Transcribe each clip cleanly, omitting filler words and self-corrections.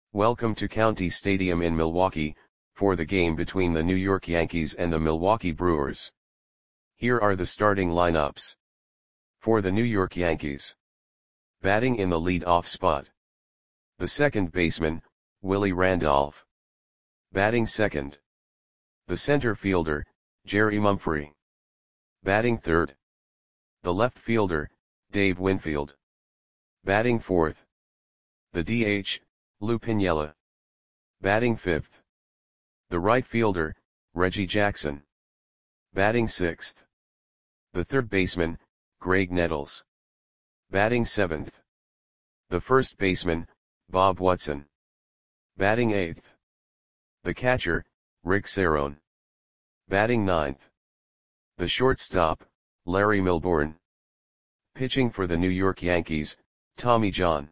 Welcome to County Stadium in Milwaukee, for the game between the New York Yankees and the Milwaukee Brewers. Here are the starting lineups. For the New York Yankees. Batting in the lead-off spot. The second baseman, Willie Randolph. Batting second. The center fielder, Jerry Mumphrey. Batting third. The left fielder, Dave Winfield. Batting fourth. The DH, Lou Piniella. Batting fifth. The right fielder, Reggie Jackson. Batting sixth. The third baseman, Graig Nettles. Batting seventh. The first baseman, Bob Watson. Batting eighth. The catcher, Rick Cerone. Batting ninth. The shortstop, Larry Milbourne. Pitching for the New York Yankees, Tommy John.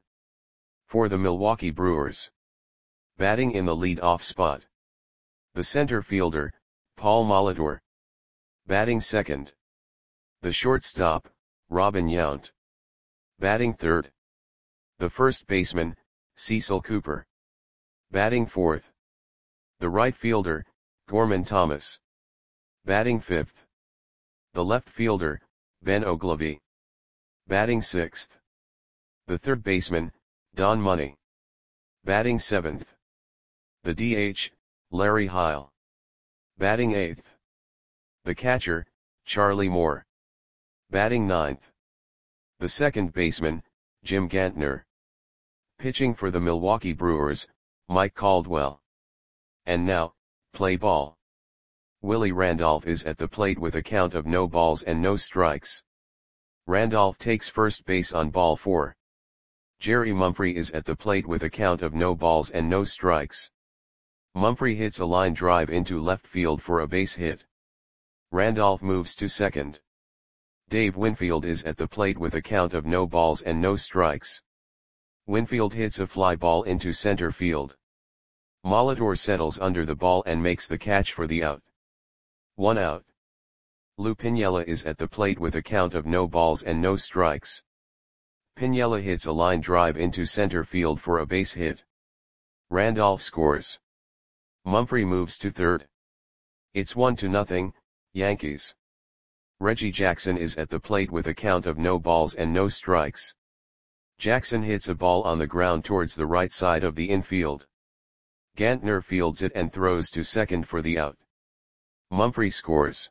For the Milwaukee Brewers. Batting in the lead-off spot. The center fielder, Paul Molitor. Batting second. The shortstop, Robin Yount. Batting third. The first baseman, Cecil Cooper. Batting fourth. The right fielder, Gorman Thomas. Batting fifth. The left fielder, Ben Oglivie. Batting sixth. The third baseman, Don Money. Batting seventh. The DH, Larry Heil. Batting eighth. The catcher, Charlie Moore. Batting ninth. The second baseman, Jim Gantner. Pitching for the Milwaukee Brewers, Mike Caldwell. And now, play ball. Willie Randolph is at the plate with a count of no balls and no strikes. Randolph takes first base on ball 4. Jerry Mumphrey is at the plate with a count of no balls and no strikes. Mumphrey hits a line drive into left field for a base hit. Randolph moves to second. Dave Winfield is at the plate with a count of no balls and no strikes. Winfield hits a fly ball into center field. Molitor settles under the ball and makes the catch for the out. 1 out. Lou Piniella is at the plate with a count of no balls and no strikes. Piniella hits a line drive into center field for a base hit. Randolph scores. Mumphrey moves to third. It's 1-0, Yankees. Reggie Jackson is at the plate with a count of no balls and no strikes. Jackson hits a ball on the ground towards the right side of the infield. Gantner fields it and throws to second for the out. Mumphrey scores.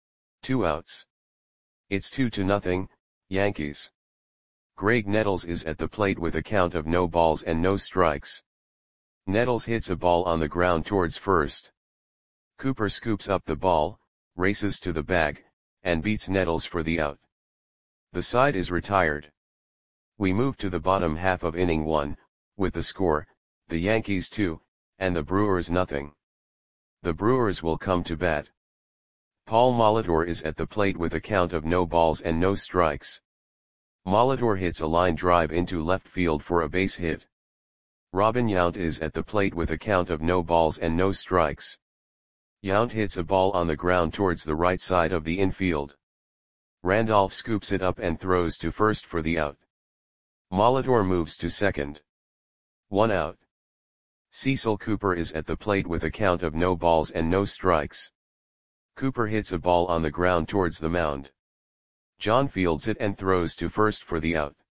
2 outs. It's 2-0, Yankees. Graig Nettles is at the plate with a count of no balls and no strikes. Nettles hits a ball on the ground towards first. Cooper scoops up the ball, races to the bag, and beats Nettles for the out. The side is retired. We move to the bottom half of inning 1, with the score, the Yankees 2, and the Brewers 0. The Brewers will come to bat. Paul Molitor is at the plate with a count of no balls and no strikes. Molitor hits a line drive into left field for a base hit. Robin Yount is at the plate with a count of no balls and no strikes. Yount hits a ball on the ground towards the right side of the infield. Randolph scoops it up and throws to first for the out. Molitor moves to second. 1 out. Cecil Cooper is at the plate with a count of no balls and no strikes. Cooper hits a ball on the ground towards the mound. John fields it and throws to first for the out.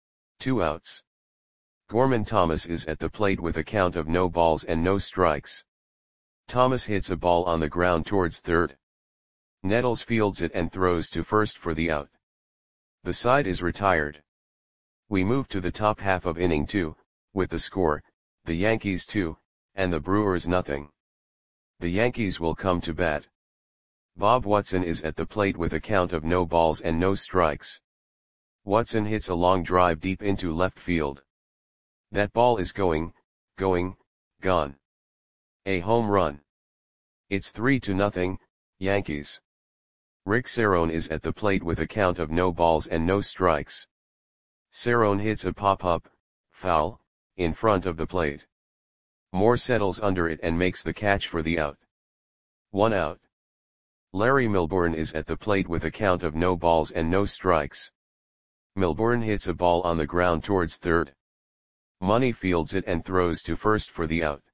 2 outs. Gorman Thomas is at the plate with a count of no balls and no strikes. Thomas hits a ball on the ground towards third. Nettles fields it and throws to first for the out. The side is retired. We move to the top half of inning 2, with the score, the Yankees 2, and the Brewers 0. The Yankees will come to bat. Bob Watson is at the plate with a count of no balls and no strikes. Watson hits a long drive deep into left field. That ball is gone. A home run. It's 3-0, Yankees. Rick Cerone is at the plate with a count of no balls and no strikes. Cerone hits a pop-up, foul, in front of the plate. Moore settles under it and makes the catch for the out. 1 out. Larry Milbourne is at the plate with a count of no balls and no strikes. Milbourne hits a ball on the ground towards third. Money fields it and throws to first for the out.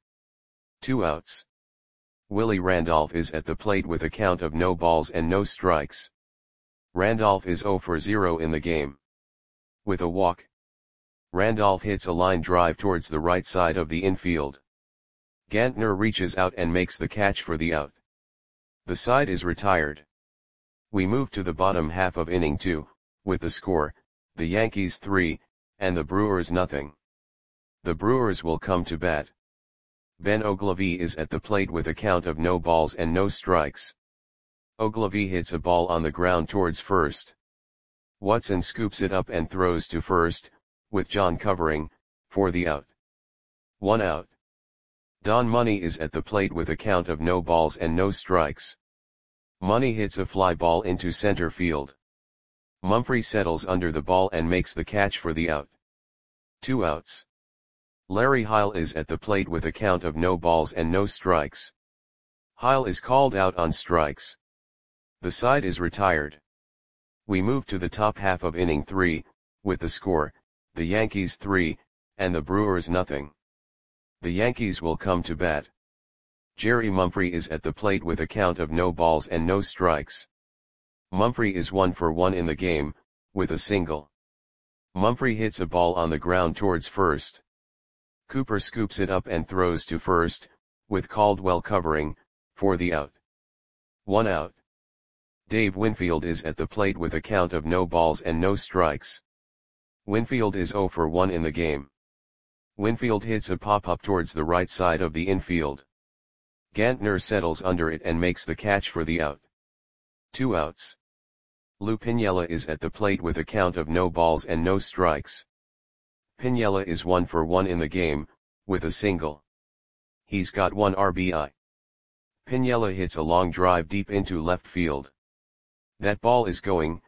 2 outs. Willie Randolph is at the plate with a count of no balls and no strikes. Randolph is 0 for 0 in the game. With a walk, Randolph hits a line drive towards the right side of the infield. Gantner reaches out and makes the catch for the out. The side is retired. We move to the bottom half of inning 2, with the score, the Yankees 3, and the Brewers nothing. The Brewers will come to bat. Ben Oglivie is at the plate with a count of no balls and no strikes. Oglivie hits a ball on the ground towards first. Watson scoops it up and throws to first, with John covering, for the out. 1 out. Don Money is at the plate with a count of no balls and no strikes. Money hits a fly ball into center field. Mumphrey settles under the ball and makes the catch for the out. 2 outs. Larry Heil is at the plate with a count of no balls and no strikes. Heil is called out on strikes. The side is retired. We move to the top half of inning 3, with the score, the Yankees 3, and the Brewers nothing. The Yankees will come to bat. Jerry Mumphrey is at the plate with a count of no balls and no strikes. Mumphrey is 1 for 1 in the game, with a single. Mumphrey hits a ball on the ground towards first. Cooper scoops it up and throws to first, with Caldwell covering, for the out. 1 out. Dave Winfield is at the plate with a count of no balls and no strikes. Winfield is 0 for 1 in the game. Winfield hits a pop-up towards the right side of the infield. Gantner settles under it and makes the catch for the out. 2 outs. Lou Piniella is at the plate with a count of no balls and no strikes. Piniella is 1 for 1 in the game, with a single. He's got 1 RBI. Piniella hits a long drive deep into left field. That ball is gone.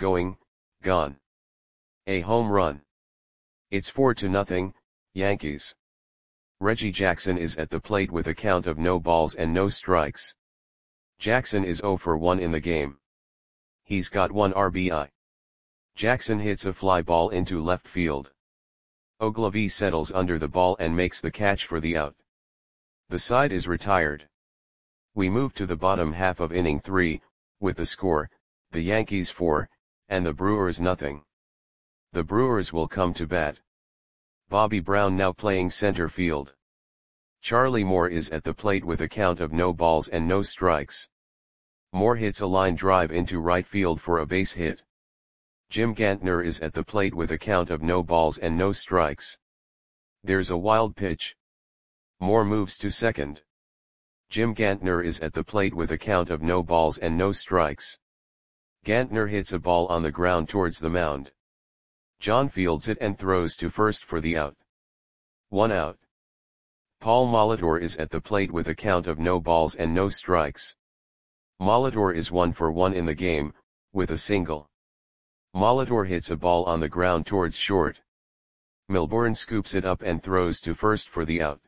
A home run. It's 4-0, Yankees. Reggie Jackson is at the plate with a count of no balls and no strikes. Jackson is 0 for 1 in the game. He's got 1 RBI. Jackson hits a fly ball into left field. Oglivie settles under the ball and makes the catch for the out. The side is retired. We move to the bottom half of inning 3, with the score, the Yankees 4, and the Brewers nothing. The Brewers will come to bat. Bobby Brown now playing center field. Charlie Moore is at the plate with a count of no balls and no strikes. Moore hits a line drive into right field for a base hit. Jim Gantner is at the plate with a count of no balls and no strikes. There's a wild pitch. Moore moves to second. Jim Gantner is at the plate with a count of no balls and no strikes. Gantner hits a ball on the ground towards the mound. John fields it and throws to first for the out. 1 out. Paul Molitor is at the plate with a count of no balls and no strikes. Molitor is 1 for 1 in the game, with a single. Molitor hits a ball on the ground towards short. Milbourne scoops it up and throws to first for the out.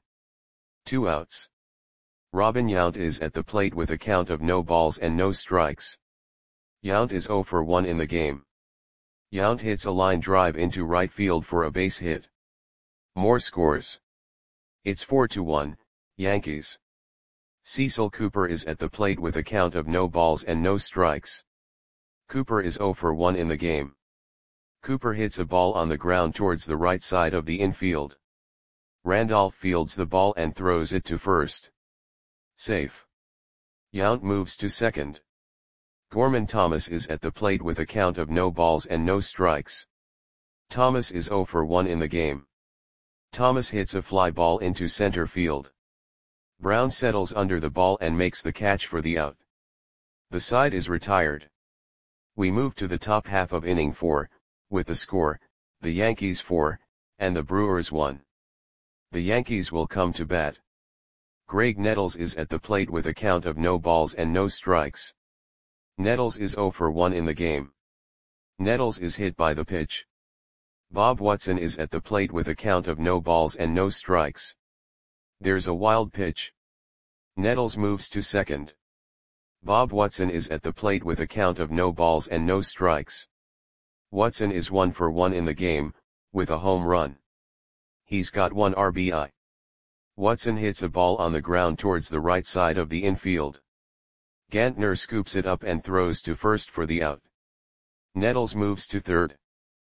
2 outs. Robin Yount is at the plate with a count of no balls and no strikes. Yount is 0 for 1 in the game. Yount hits a line drive into right field for a base hit. Moore scores. It's 4-1, Yankees. Cecil Cooper is at the plate with a count of no balls and no strikes. Cooper is 0 for 1 in the game. Cooper hits a ball on the ground towards the right side of the infield. Randolph fields the ball and throws it to first. Safe. Yount moves to second. Gorman Thomas is at the plate with a count of no balls and no strikes. Thomas is 0 for 1 in the game. Thomas hits a fly ball into center field. Brown settles under the ball and makes the catch for the out. The side is retired. We move to the top half of inning 4, with the score, the Yankees 4, and the Brewers 1. The Yankees will come to bat. Greg Nettles is at the plate with a count of no balls and no strikes. Nettles is 0 for 1 in the game. Nettles is hit by the pitch. Bob Watson is at the plate with a count of no balls and no strikes. There's a wild pitch. Nettles moves to second. Bob Watson is at the plate with a count of no balls and no strikes. Watson is 1 for 1 in the game, with a home run. He's got 1 RBI. Watson hits a ball on the ground towards the right side of the infield. Gantner scoops it up and throws to first for the out. Nettles moves to third.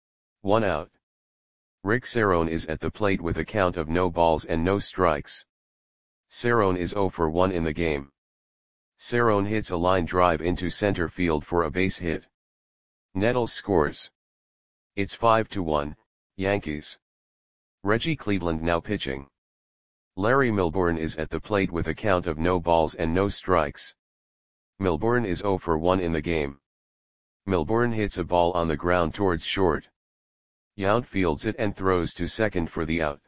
1 out. Rick Cerrone is at the plate with a count of no balls and no strikes. Cerrone is 0 for 1 in the game. Cerrone hits a line drive into center field for a base hit. Nettles scores. It's 5-1, Yankees. Reggie Cleveland now pitching. Larry Milbourne is at the plate with a count of no balls and no strikes. Milbourne is 0 for 1 in the game. Milbourne hits a ball on the ground towards short. Yount fields it and throws to second for the out.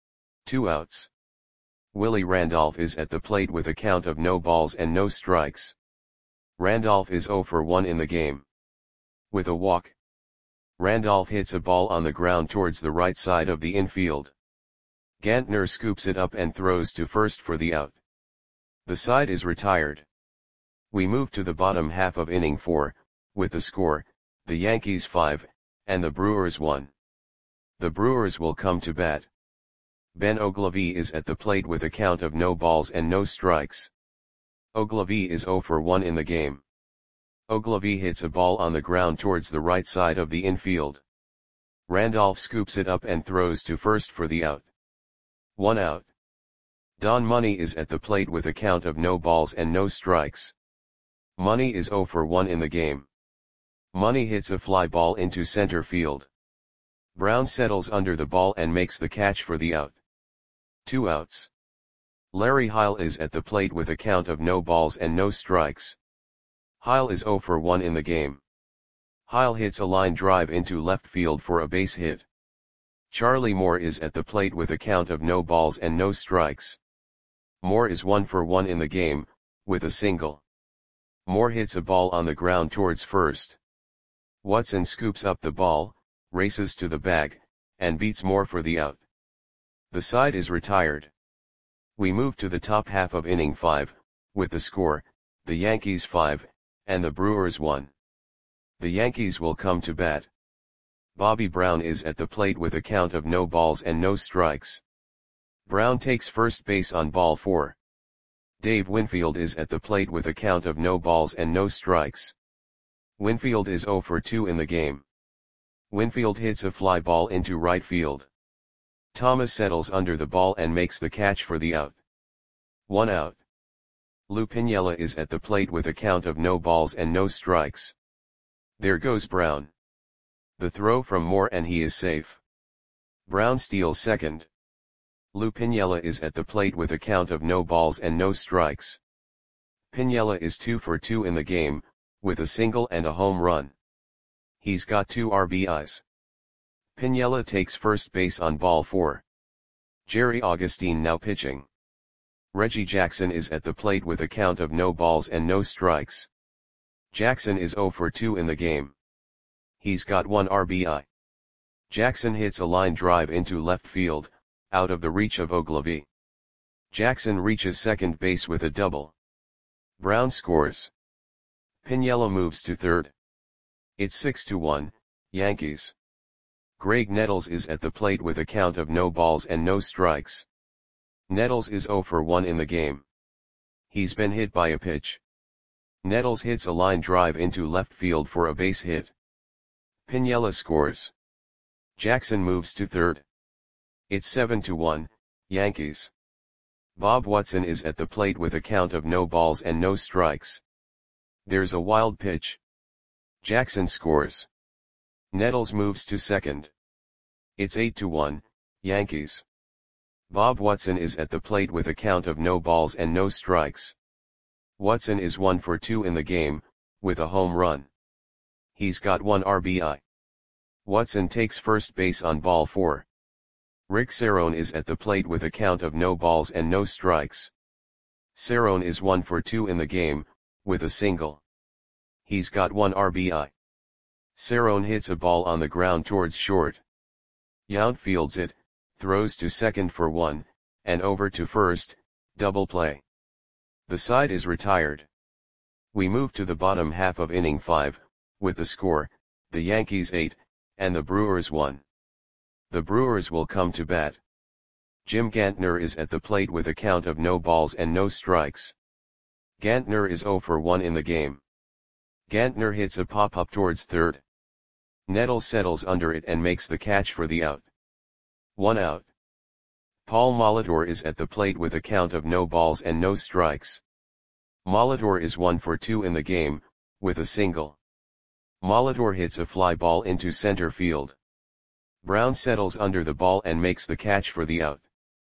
2 outs. Willie Randolph is at the plate with a count of no balls and no strikes. Randolph is 0 for 1 in the game. With a walk, Randolph hits a ball on the ground towards the right side of the infield. Gantner scoops it up and throws to first for the out. The side is retired. We move to the bottom half of inning 4, with the score, the Yankees 5, and the Brewers 1. The Brewers will come to bat. Ben Oglivie is at the plate with a count of no balls and no strikes. Oglivie is 0 for 1 in the game. Oglivie hits a ball on the ground towards the right side of the infield. Randolph scoops it up and throws to first for the out. 1 out. Don Money is at the plate with a count of no balls and no strikes. Money is 0 for 1 in the game. Money hits a fly ball into center field. Brown settles under the ball and makes the catch for the out. 2 outs. Larry Heil is at the plate with a count of no balls and no strikes. Heil is 0 for 1 in the game. Heil hits a line drive into left field for a base hit. Charlie Moore is at the plate with a count of no balls and no strikes. Moore is 1 for 1 in the game, with a single. Moore hits a ball on the ground towards first. Watson scoops up the ball, races to the bag, and beats Moore for the out. The side is retired. We move to the top half of inning 5, with the score, the Yankees 5, and the Brewers 1. The Yankees will come to bat. Bobby Brown is at the plate with a count of no balls and no strikes. Brown takes first base on ball 4. Dave Winfield is at the plate with a count of no balls and no strikes. Winfield is 0 for 2 in the game. Winfield hits a fly ball into right field. Thomas settles under the ball and makes the catch for the out. 1 out. Lou Piniella is at the plate with a count of no balls and no strikes. There goes Brown. The throw from Moore and he is safe. Brown steals second. Lou Piniella is at the plate with a count of no balls and no strikes. Piniella is 2 for 2 in the game, with a single and a home run. He's got 2 RBIs. Piniella takes first base on ball 4. Jerry Augustine now pitching. Reggie Jackson is at the plate with a count of no balls and no strikes. Jackson is 0 for 2 in the game. He's got 1 RBI. Jackson hits a line drive into left field, out of the reach of Oglivie. Jackson reaches second base with a double. Brown scores. Piniella moves to third. It's 6-1, Yankees. Greg Nettles is at the plate with a count of no balls and no strikes. Nettles is 0 for 1 in the game. He's been hit by a pitch. Nettles hits a line drive into left field for a base hit. Piniella scores. Jackson moves to third. It's 7-1, Yankees. Bob Watson is at the plate with a count of no balls and no strikes. There's a wild pitch. Jackson scores. Nettles moves to second. It's 8-1, Yankees. Bob Watson is at the plate with a count of no balls and no strikes. Watson is 1 for 2 in the game, with a home run. He's got 1 RBI. Watson takes first base on ball 4. Rick Cerrone is at the plate with a count of no balls and no strikes. Cerrone is 1 for 2 in the game, with a single. He's got 1 RBI. Cerrone hits a ball on the ground towards short. Yount fields it, throws to second for 1, and over to first, double play. The side is retired. We move to the bottom half of inning 5, with the score, the Yankees 8, and the Brewers 1. The Brewers will come to bat. Jim Gantner is at the plate with a count of no balls and no strikes. Gantner is 0 for 1 in the game. Gantner hits a pop-up towards third. Nettles settles under it and makes the catch for the out. 1 out. Paul Molitor is at the plate with a count of no balls and no strikes. Molitor is 1 for 2 in the game, with a single. Molitor hits a fly ball into center field. Brown settles under the ball and makes the catch for the out.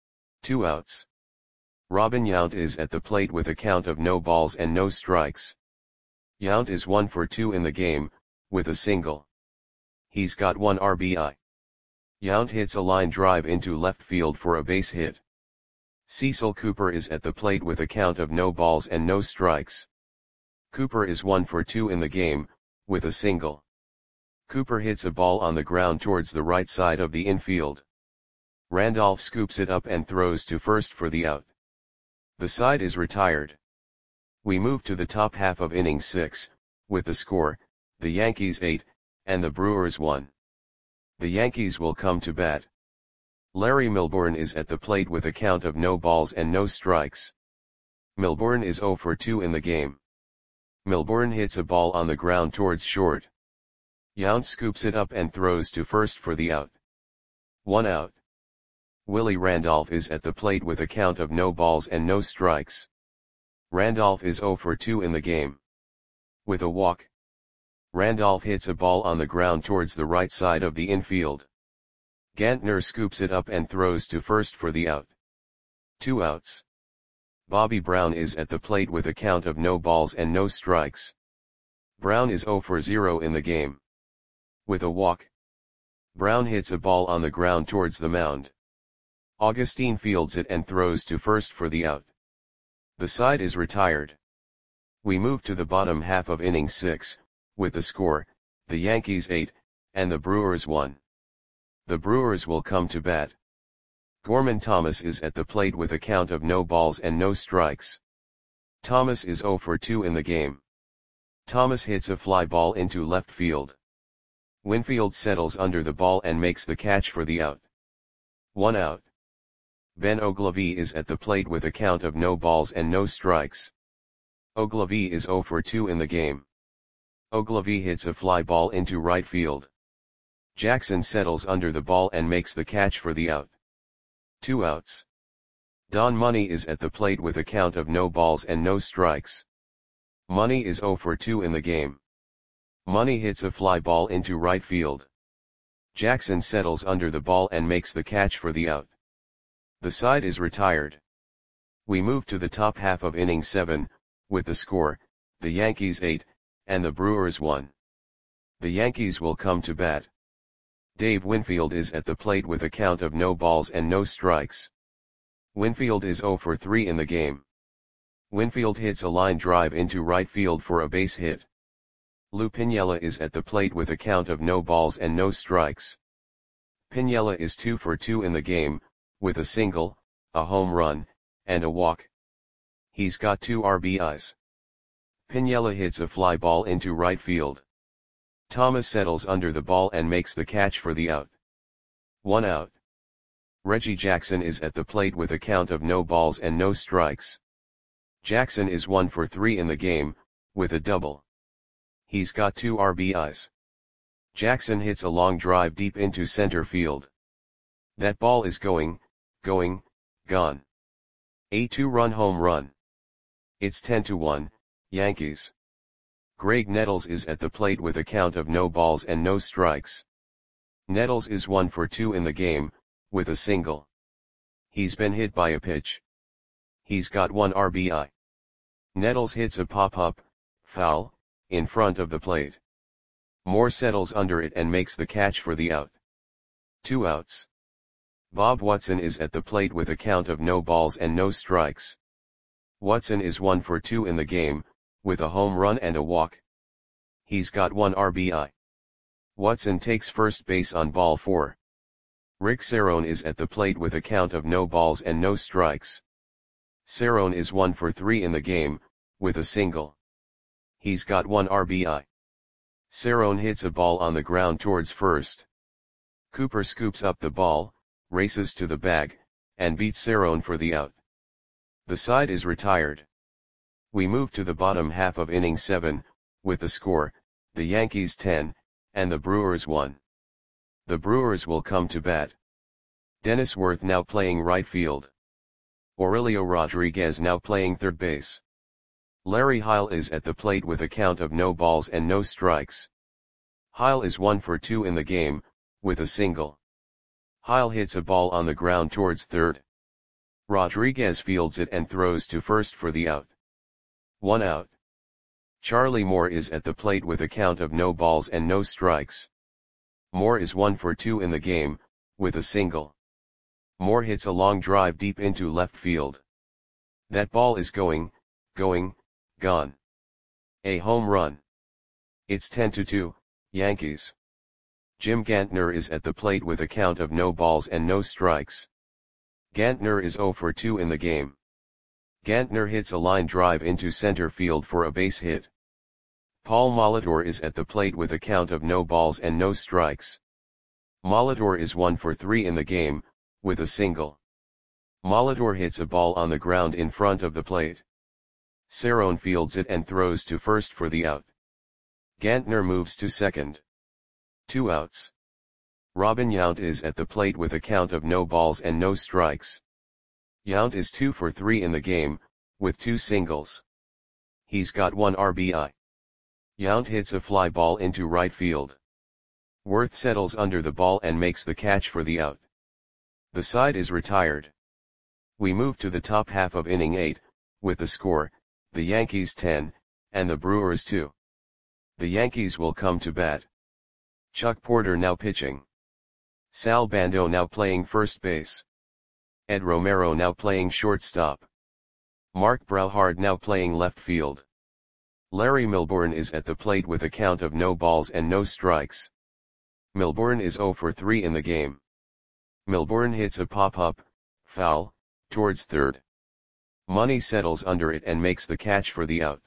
2 outs. Robin Yount is at the plate with a count of no balls and no strikes. Yount is 1 for 2 in the game, with a single. He's got 1 RBI. Yount hits a line drive into left field for a base hit. Cecil Cooper is at the plate with a count of no balls and no strikes. Cooper is 1 for 2 in the game, with a single. Cooper hits a ball on the ground towards the right side of the infield. Randolph scoops it up and throws to first for the out. The side is retired. We move to the top half of inning 6, with the score, the Yankees 8, and the Brewers 1. The Yankees will come to bat. Larry Milbourne is at the plate with a count of no balls and no strikes. Milbourne is 0 for 2 in the game. Milbourne hits a ball on the ground towards short. Yount scoops it up and throws to first for the out. 1 out. Willie Randolph is at the plate with a count of no balls and no strikes. Randolph is 0 for 2 in the game. With a walk. Randolph hits a ball on the ground towards the right side of the infield. Gantner scoops it up and throws to first for the out. 2 outs. Bobby Brown is at the plate with a count of no balls and no strikes. Brown is 0 for 0 in the game. With a walk. Brown hits a ball on the ground towards the mound. Augustine fields it and throws to first for the out. The side is retired. We move to the bottom half of inning 6, with the score, the Yankees 8, and the Brewers 1. The Brewers will come to bat. Gorman Thomas is at the plate with a count of no balls and no strikes. Thomas is 0 for 2 in the game. Thomas hits a fly ball into left field. Winfield settles under the ball and makes the catch for the out. 1 out. Ben Oglivie is at the plate with a count of no balls and no strikes. Oglivie is 0 for 2 in the game. Oglivie hits a fly ball into right field. Jackson settles under the ball and makes the catch for the out. 2 outs. Don Money is at the plate with a count of no balls and no strikes. Money is 0 for 2 in the game. Money hits a fly ball into right field. Jackson settles under the ball and makes the catch for the out. The side is retired. We move to the top half of inning 7, with the score, the Yankees 8, and the Brewers 1. The Yankees will come to bat. Dave Winfield is at the plate with a count of no balls and no strikes. Winfield is 0 for 3 in the game. Winfield hits a line drive into right field for a base hit. Lou Piniella is at the plate with a count of no balls and no strikes. Piniella is 2 for 2 in the game, with a single, a home run, and a walk. He's got 2 RBIs. Piniella hits a fly ball into right field. Thomas settles under the ball and makes the catch for the out. 1 out. Reggie Jackson is at the plate with a count of no balls and no strikes. Jackson is 1 for 3 in the game, with a double. He's got 2 RBIs. Jackson hits a long drive deep into center field. That ball is gone. A 2-run home run. It's 10-1, Yankees. Greg Nettles is at the plate with a count of no balls and no strikes. Nettles is 1 for 2 in the game, with a single. He's been hit by a pitch. He's got 1 RBI. Nettles hits a pop-up, foul, in front of the plate. Moore settles under it and makes the catch for the out. 2 outs. Bob Watson is at the plate with a count of no balls and no strikes. Watson is 1 for 2 in the game, with a home run and a walk. He's got 1 RBI. Watson takes first base on ball 4. Rick Cerrone is at the plate with a count of no balls and no strikes. Cerrone is 1 for 3 in the game, with a single. He's got 1 RBI. Cerrone hits a ball on the ground towards first. Cooper scoops up the ball, races to the bag, and beat Cerrone for the out. The side is retired. We move to the bottom half of inning 7, with the score, the Yankees 10, and the Brewers 1. The Brewers will come to bat. Dennis Worth now playing right field. Aurelio Rodriguez now playing third base. Larry Heil is at the plate with a count of no balls and no strikes. Heil is 1 for 2 in the game, with a single. Heil hits a ball on the ground towards third. Rodriguez fields it and throws to first for the out. 1 out. Charlie Moore is at the plate with a count of no balls and no strikes. Moore is 1 for 2 in the game, with a single. Moore hits a long drive deep into left field. That ball is going, gone. A home run. It's 10-2, Yankees. Jim Gantner is at the plate with a count of no balls and no strikes. Gantner is 0 for 2 in the game. Gantner hits a line drive into center field for a base hit. Paul Molitor is at the plate with a count of no balls and no strikes. Molitor is 1 for 3 in the game, with a single. Molitor hits a ball on the ground in front of the plate. Cerrone fields it and throws to first for the out. Gantner moves to second. 2 outs. Robin Yount is at the plate with a count of no balls and no strikes. Yount is 2 for 3 in the game, with 2 singles. He's got 1 RBI. Yount hits a fly ball into right field. Worth settles under the ball and makes the catch for the out. The side is retired. We move to the top half of inning 8, with the score, the Yankees 10, and the Brewers 2. The Yankees will come to bat. Chuck Porter now pitching. Sal Bando now playing first base. Ed Romero now playing shortstop. Mark Brauhard now playing left field. Larry Milbourne is at the plate with a count of no balls and no strikes. Milbourne is 0 for 3 in the game. Milbourne hits a pop-up, foul, towards third. Money settles under it and makes the catch for the out.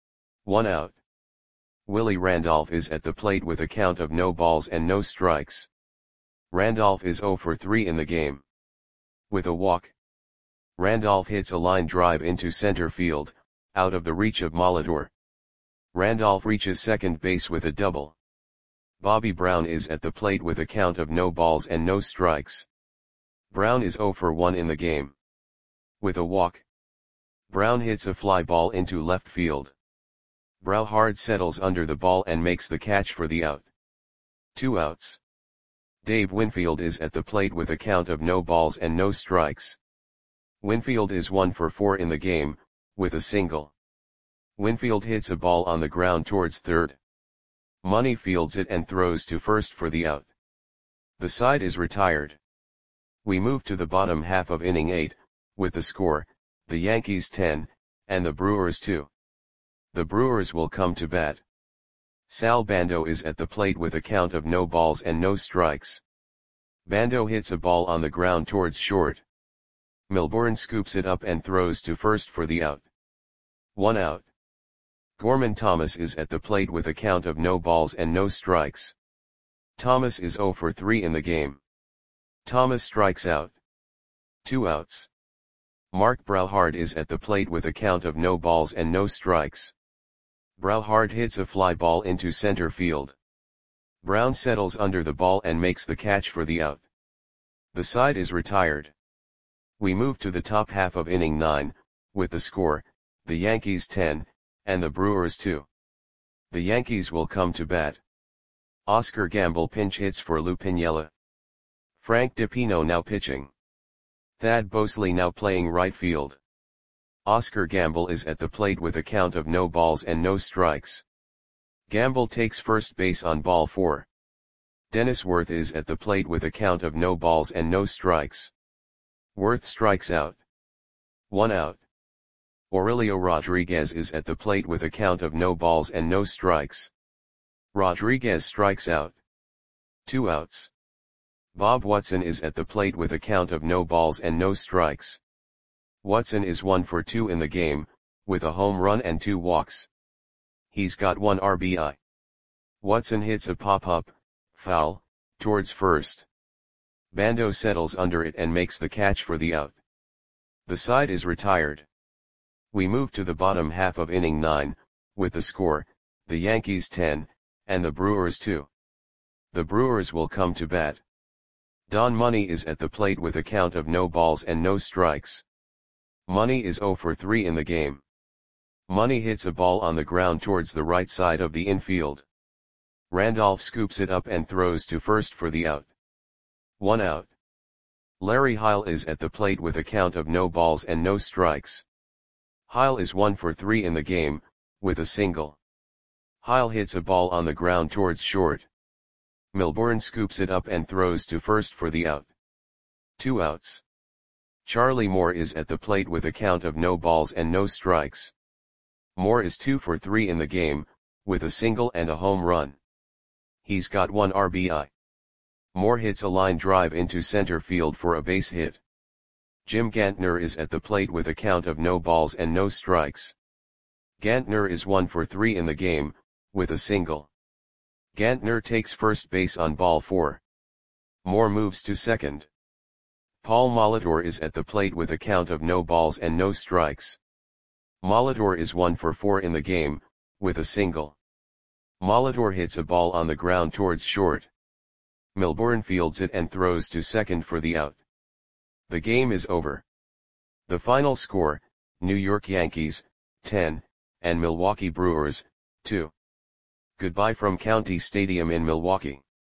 1 out. Willie Randolph is at the plate with a count of no balls and no strikes. Randolph is 0 for 3 in the game. With a walk. Randolph hits a line drive into center field, out of the reach of Molitor. Randolph reaches second base with a double. Bobby Brown is at the plate with a count of no balls and no strikes. Brown is 0 for 1 in the game. With a walk. Brown hits a fly ball into left field. Brauhard settles under the ball and makes the catch for the out. 2 outs. Dave Winfield is at the plate with a count of no balls and no strikes. Winfield is 1 for 4 in the game, with a single. Winfield hits a ball on the ground towards third. Money fields it and throws to first for the out. The side is retired. We move to the bottom half of inning 8, with the score, the Yankees 10, and the Brewers 2. The Brewers will come to bat. Sal Bando is at the plate with a count of no balls and no strikes. Bando hits a ball on the ground towards short. Milbourne scoops it up and throws to first for the out. 1 out. Gorman Thomas is at the plate with a count of no balls and no strikes. Thomas is 0 for 3 in the game. Thomas strikes out. 2 outs. Mark Brauhard is at the plate with a count of no balls and no strikes. Brauhard hits a fly ball into center field. Brown settles under the ball and makes the catch for the out. The side is retired. We move to the top half of inning 9, with the score, the Yankees 10, and the Brewers 2. The Yankees will come to bat. Oscar Gamble pinch hits for Lou Piniella. Frank DiPino now pitching. Thad Bosley now playing right field. Oscar Gamble is at the plate with a count of no balls and no strikes. Gamble takes first base on ball 4. Dennis Worth is at the plate with a count of no balls and no strikes. Worth strikes out. 1 out. Aurelio Rodriguez is at the plate with a count of no balls and no strikes. Rodriguez strikes out. 2 outs. Bob Watson is at the plate with a count of no balls and no strikes. Watson is 1 for 2 in the game, with a home run and 2 walks. He's got 1 RBI. Watson hits a pop-up, foul, towards first. Bando settles under it and makes the catch for the out. The side is retired. We move to the bottom half of inning 9, with the score, the Yankees 10, and the Brewers 2. The Brewers will come to bat. Don Money is at the plate with a count of no balls and no strikes. Money is 0 for 3 in the game. Money hits a ball on the ground towards the right side of the infield. Randolph scoops it up and throws to first for the out. 1 out. Larry Heil is at the plate with a count of no balls and no strikes. Heil is 1 for 3 in the game, with a single. Heil hits a ball on the ground towards short. Milbourne scoops it up and throws to first for the out. 2 outs. Charlie Moore is at the plate with a count of no balls and no strikes. Moore is 2 for 3 in the game, with a single and a home run. He's got 1 RBI. Moore hits a line drive into center field for a base hit. Jim Gantner is at the plate with a count of no balls and no strikes. Gantner is 1 for 3 in the game, with a single. Gantner takes first base on ball 4. Moore moves to second. Paul Molitor is at the plate with a count of no balls and no strikes. Molitor is 1 for 4 in the game, with a single. Molitor hits a ball on the ground towards short. Milbourne fields it and throws to second for the out. The game is over. The final score, New York Yankees, 10, and Milwaukee Brewers, 2. Goodbye from County Stadium in Milwaukee.